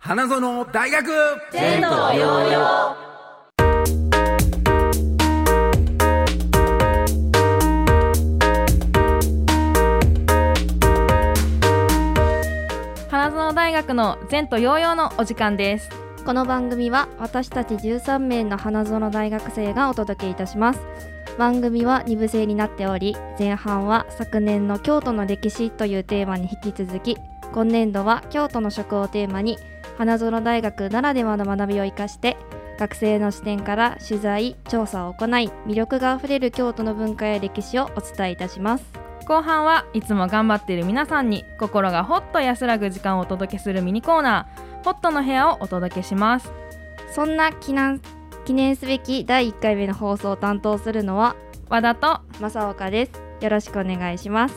花園大学前途洋々。 花園大学の前途洋々のお時間です。 この番組は私たち13名の花園大学生がお届けいたします。番組は2部制になっており、前半は昨年の京都の歴史というテーマに引き続き、今年度は京都の食をテーマに花園大学ならではの学びを生かして学生の視点から取材・調査を行い、魅力があふれる京都の文化や歴史をお伝えいたします。 後半はいつも頑張っている皆さんに心がほっと安らぐ時間をお届けするミニコーナー、ホットの部屋をお届けします。 そんな記念すべき第1回目の放送を担当するのは和田と正岡です。よろしくお願いします。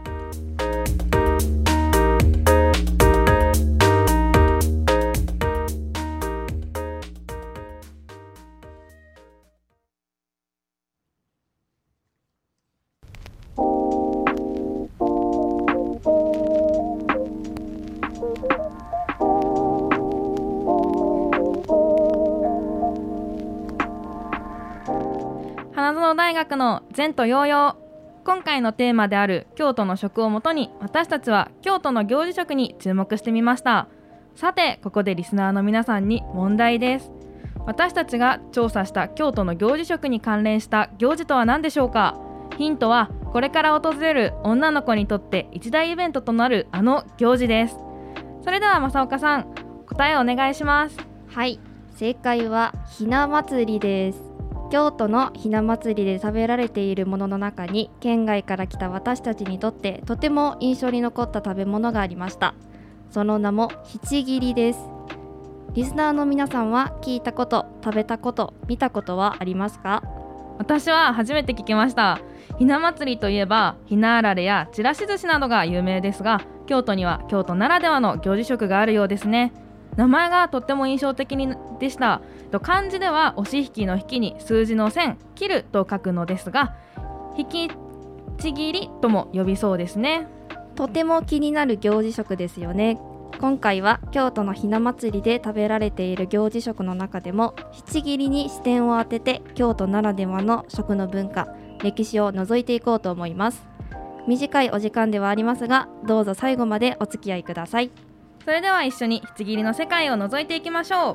花園大学の前途洋々。今回のテーマである京都の食をもとに、私たちは京都の行事食に注目してみました。さて、ここでリスナーの皆さんに問題です。私たちが調査した京都の行事食に関連した行事とは何でしょうか？ヒントはこれから訪れる女の子にとって一大イベントとなるあの行事です。それでは正岡さん、答えをお願いします。 はい、正解はひな祭りです。京都のひな祭りで食べられているものの中に、県外から来た私たちにとってとても印象に残った食べ物がありました。その名もひちぎりです。リスナーの皆さんは聞いたこと、食べたこと、見たことはありますか？ 私は初めて聞きました。ひな祭りといえばひなあられやちらし寿司などが有名ですが、京都には京都ならではの行事食があるようですね。名前がとっても印象的でした。漢字では押し引きの引きに数字の1000、切ると書くのですが、引きちぎりとも呼びそうですね。 とても気になる行事食ですよね。今回は京都のひな祭りで食べられている行事食の中でもひちぎりに視点を当てて、京都ならではの食の文化、歴史を覗いていこうと思います。短いお時間ではありますが、どうぞ最後までお付き合いください。 それでは一緒にひちぎりの世界を覗いていきましょう。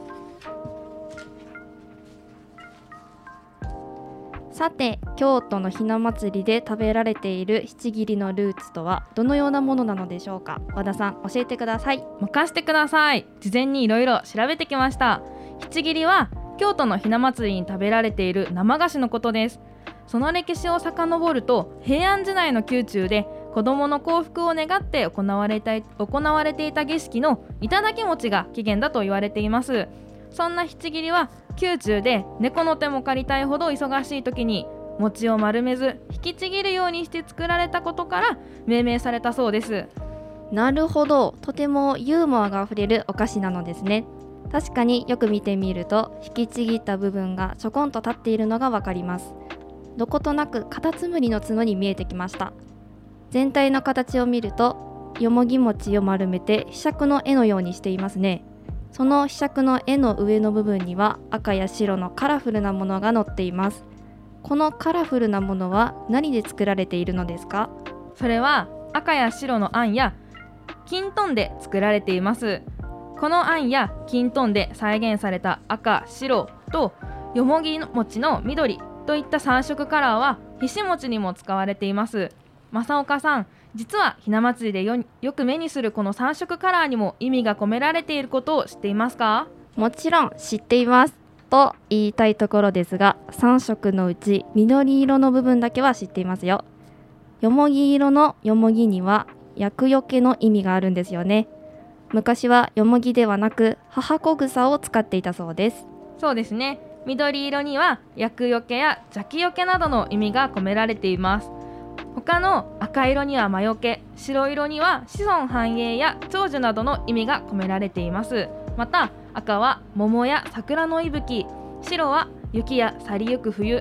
さて、京都のひな祭りで食べられているひちぎりのルーツとはどのようなものなのでしょうか？和田さん、教えてください。 任せてください。事前にいろいろ調べてきました。ひちぎりは京都のひな祭りに食べられている生菓子のことです。その歴史を遡ると、平安時代の宮中で子どもの幸福を願って行われていた儀式の頂き餅が起源だと言われています。そんなひちぎりは宮中で猫の手も借りたいほど忙しい時に餅を丸めず引きちぎるようにして作られたことから命名されたそうです。 なるほど、とてもユーモアがあふれるお菓子なのですね。確かによく見てみると、引きちぎった部分がちょこんと立っているのがわかります。どことなくカタツムリの角に見えてきました。全体の形を見ると、よもぎ餅を丸めてひしゃくの絵のようにしていますね。そのひしゃくの絵の上の部分には赤や白のカラフルなものが載っています。このカラフルなものは何で作られているのですか？ それは赤や白の餡や金豚で作られています。この餡や金豚で再現された赤、白とよもぎ餅の緑といった3色カラーはひし餅にも使われています。正岡さん、実はひな祭りで よく目にするこの3色カラーにも意味が込められていることを知っていますか？ もちろん知っていますと言いたいところですが、3色のうち緑色の部分だけは知っていますよ。よもぎ色のよもぎには厄除けの意味があるんですよね。昔はよもぎではなく母子草を使っていたそうです。 そうですね。緑色には厄除けや邪気除けなどの意味が込められています。他の赤色には魔除け、白色には子孫繁栄や長寿などの意味が込められています。また赤は桃や桜の息吹、白は雪や去りゆく冬、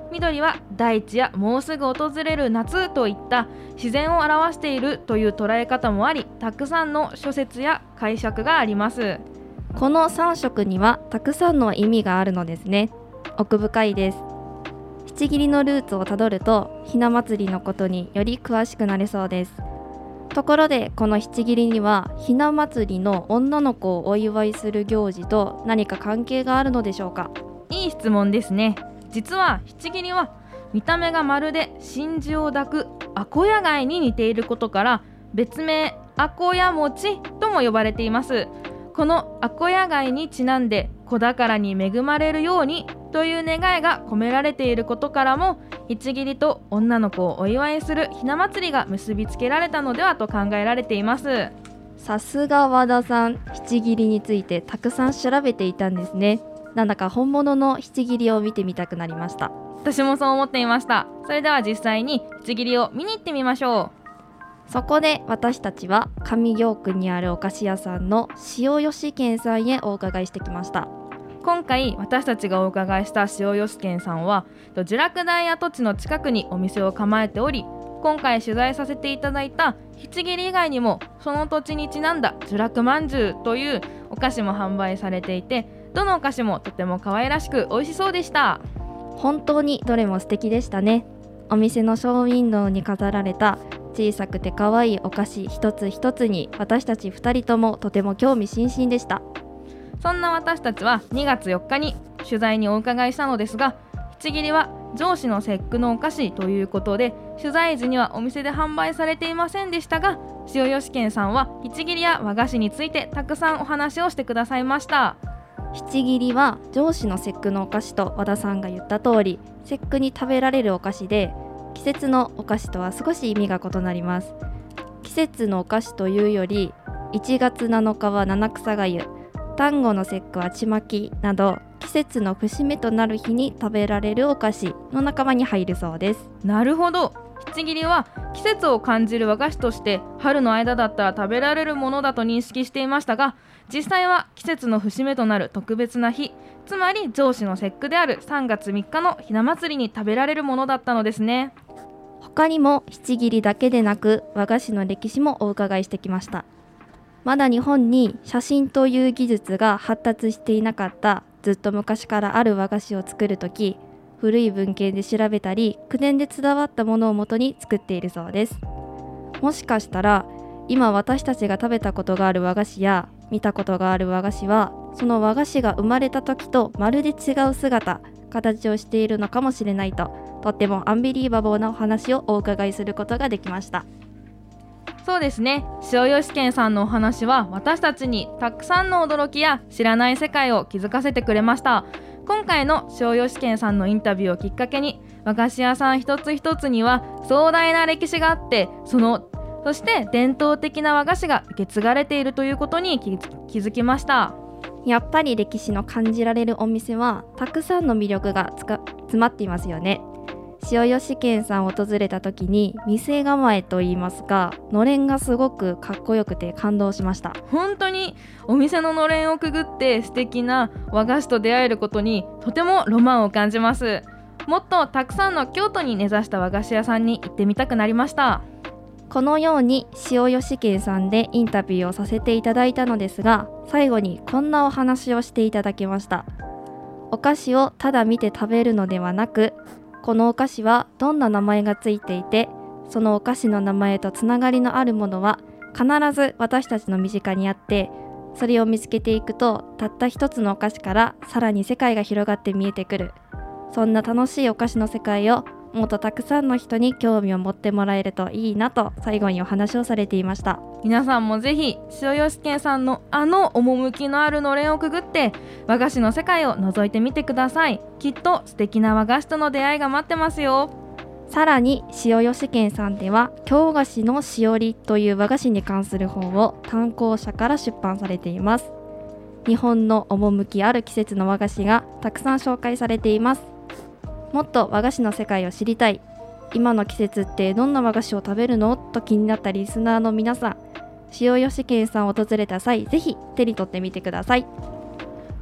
緑は大地やもうすぐ訪れる夏といった自然を表しているという捉え方もあり、たくさんの諸説や解釈があります。 この3色にはたくさんの意味があるのですね。奥深いです。七切のルーツをたどるとひな祭りのことにより詳しくなれそうです。ところでこの七切にはひな祭りの女の子をお祝いする行事と何か関係があるのでしょうか？ いい質問ですね。実は七切は見た目がまるで真珠を抱くアコヤ貝に似ていることから別名アコヤ餅とも呼ばれています。このアコヤ貝にちなんで子宝に恵まれるようにという願いが込められていることからも、七切と女の子をお祝いするひな祭りが結びつけられたのではと考えられています。 さすが和田さん、七切についてたくさん調べていたんですね。なんだか本物の七切を見てみたくなりました。 私もそう思っていました。それでは実際に七切を見に行ってみましょう。 そこで私たちは上京区にあるお菓子屋さんの塩吉健さんへお伺いしてきました。 今回私たちがお伺いした塩吉健さんは聚楽大跡地の近くにお店を構えており、今回取材させていただいた七切以外にもその土地にちなんだ聚楽まんじゅうというお菓子も販売されていて、どのお菓子もとても可愛らしく美味しそうでした。 本当にどれも素敵でしたね。お店のショーウィンドウに飾られた小さくて可愛いお菓子一つ一つに私たち2人ともとても興味津々でした。 そんな私たちは2月4日に取材にお伺いしたのですが、七切は上司の節句のお菓子ということで取材時にはお店で販売されていませんでしたが、塩吉健さんは七切や和菓子についてたくさんお話をしてくださいました。 七切は上司の節句のお菓子と和田さんが言った通り、節句に食べられるお菓子で、季節のお菓子とは少し意味が異なります。季節のお菓子というより、1月7日は七草がゆ、端午の節句はちまきなど季節の節目となる日に食べられるお菓子の仲間に入るそうです。 なるほど。七切は季節を感じる和菓子として春の間だったら食べられるものだと認識していましたが、実際は季節の節目となる特別な日、つまり上司の節句である3月3日のひな祭りに食べられるものだったのですね。 他にも七切だけでなく和菓子の歴史もお伺いしてきました。まだ日本に写真という技術が発達していなかったずっと昔からある和菓子を作るとき、古い文献で調べたり口伝で伝わったものをもとに作っているそうです。もしかしたら今私たちが食べたことがある和菓子や見たことがある和菓子は、その和菓子が生まれた時とまるで違う姿、形をしているのかもしれないと、とってもアンビリーバボーなお話をお伺いすることができました。 そうですね。塩吉健さんのお話は私たちにたくさんの驚きや知らない世界を気づかせてくれました。今回の塩吉健さんのインタビューをきっかけに、和菓子屋さん一つ一つには壮大な歴史があって、そして伝統的な和菓子が受け継がれているということに気づきました。 やっぱり歴史の感じられるお店はたくさんの魅力が詰まっていますよね。塩吉健さんを訪れた時に店構えといいますか、のれんがすごくかっこよくて感動しました。 本当にお店ののれんをくぐって素敵な和菓子と出会えることにとてもロマンを感じます。もっとたくさんの京都に根ざした和菓子屋さんに行ってみたくなりました。 このように塩吉健さんでインタビューをさせていただいたのですが、最後にこんなお話をしていただきました。お菓子をただ見て食べるのではなく、このお菓子はどんな名前がついていて、そのお菓子の名前とつながりのあるものは必ず私たちの身近にあって、それを見つけていくとたった一つのお菓子からさらに世界が広がって見えてくる。そんな楽しいお菓子の世界をもっとたくさんの人に興味を持ってもらえるといいなと最後にお話をされていました。 皆さんもぜひ塩吉健さんの趣のあるのれんをくぐって和菓子の世界を覗いてみてください。きっと素敵な和菓子との出会いが待ってますよ。 さらに塩吉健さんでは京菓子のしおりという和菓子に関する本を単行者から出版されています。日本の趣ある季節の和菓子がたくさん紹介されています。もっと和菓子の世界を知りたい、今の季節ってどんな和菓子を食べるのと気になったリスナーの皆さん、塩吉健さんを訪れた際ぜひ手に取ってみてください。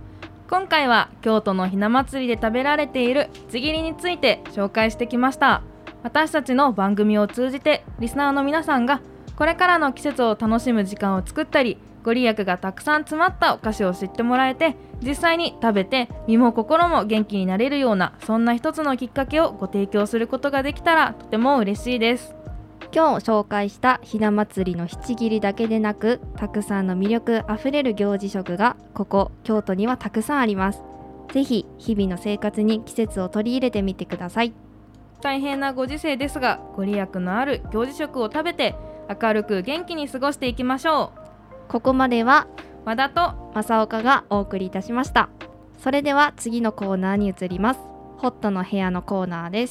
今回は京都のひな祭りで食べられているひつぎりについて紹介してきました。私たちの番組を通じてリスナーの皆さんがこれからの季節を楽しむ時間を作ったり、ご利益がたくさん詰まったお菓子を知ってもらえて、実際に食べて身も心も元気になれるような、そんな一つのきっかけをご提供することができたらとても嬉しいです。 今日紹介したひな祭りのひちぎりだけでなく、たくさんの魅力あふれる行事食がここ京都にはたくさんあります。ぜひ日々の生活に季節を取り入れてみてください。 大変なご時世ですが、ご利益のある行事食を食べて明るく元気に過ごしていきましょう。 ここまでは和田と正岡がお送りいたしました。それでは次のコーナーに移ります。ホットの部屋のコーナーです。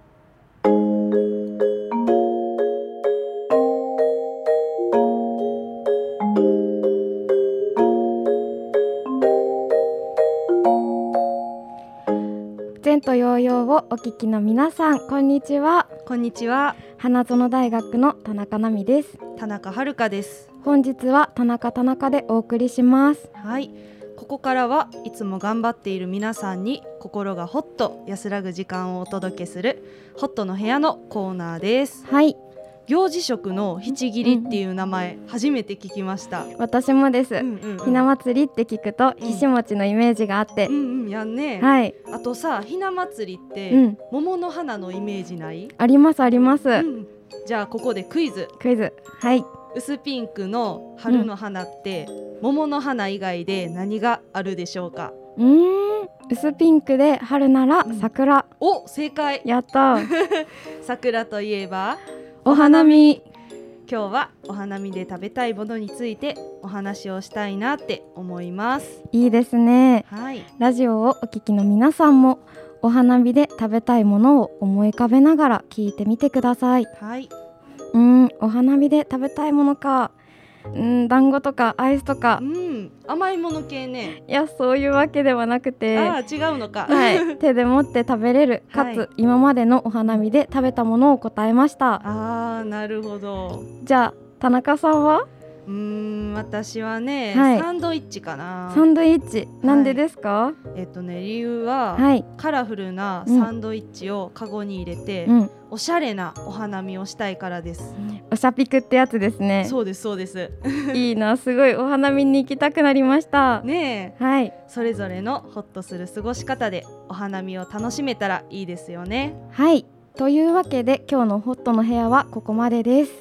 前途洋々をお聞きの皆さん、こんにちは。 こんにちは。 花園大学の田中奈美です。 田中遥です。 本日は田中でお送りします。 はい、ここからはいつも頑張っている皆さんに心がほっと安らぐ時間をお届けするホットの部屋のコーナーです。 はい、 行事食のひちぎりっていう名前、初めて聞きました。 私もです、ひな祭りって聞くとひし餅のイメージがあって、 やんね。 はい。 あとさ、ひな祭りって、桃の花のイメージない？ ありますあります、 じゃあここでクイズ。 はい。 薄ピンクの春の花って、桃の花以外で何があるでしょうか？ 薄ピンクで春なら桜、 お、正解。 やった桜といえばお花見。 今日はお花見で食べたいものについてお話をしたいなって思います。 いいですね。 はい。 ラジオをお聞きの皆さんもお花見で食べたいものを思い浮かべながら聞いてみてください。 はい。 お花見で食べたいものか、団子とかアイスとか、 甘いもの系ね。 いや、そういうわけではなくて、 違うのか。 はい、手で持って食べれる、かつ、今までのお花見で食べたものを答えました。 なるほど。 じゃあ田中さんは？ 私はね、サンドイッチかな。 サンドイッチ、なんでですか？ 理由は、カラフルなサンドイッチをカゴに入れて、おしゃれなお花見をしたいからです。 おしゃピクってやつですね。 そうですそうです。 いいな、すごいお花見に行きたくなりましたねえ。はい。 それぞれのホッとする過ごし方でお花見を楽しめたらいいですよね。 はい。というわけで今日のホットの部屋はここまでです。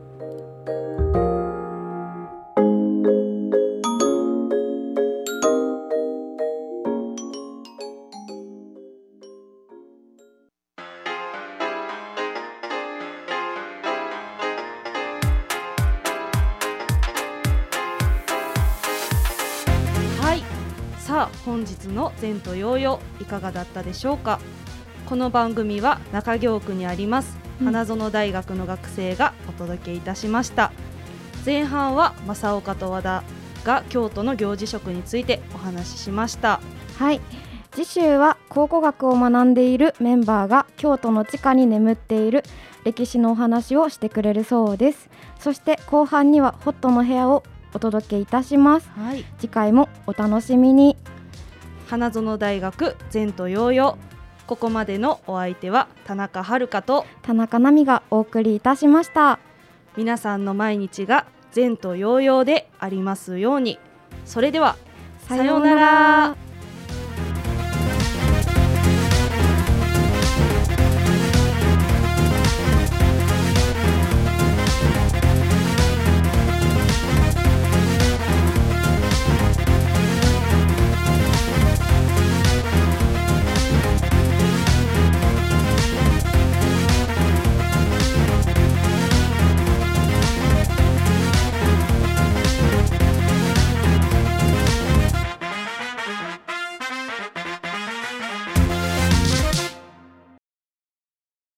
さあ、本日の前途洋々いかがだったでしょうか。この番組は中京区にあります花園大学の学生がお届けいたしました。前半は正岡と和田が京都の行事食についてお話ししました。 はい。次週は考古学を学んでいるメンバーが京都の地下に眠っている歴史のお話をしてくれるそうです。そして後半にはホットの部屋をお届けいたします。 はい、 次回もお楽しみに。 花園大学前途洋々、ここまでのお相手は田中遥と田中奈美がお送りいたしました。 皆さんの毎日が前途洋々でありますように。それではさようなら。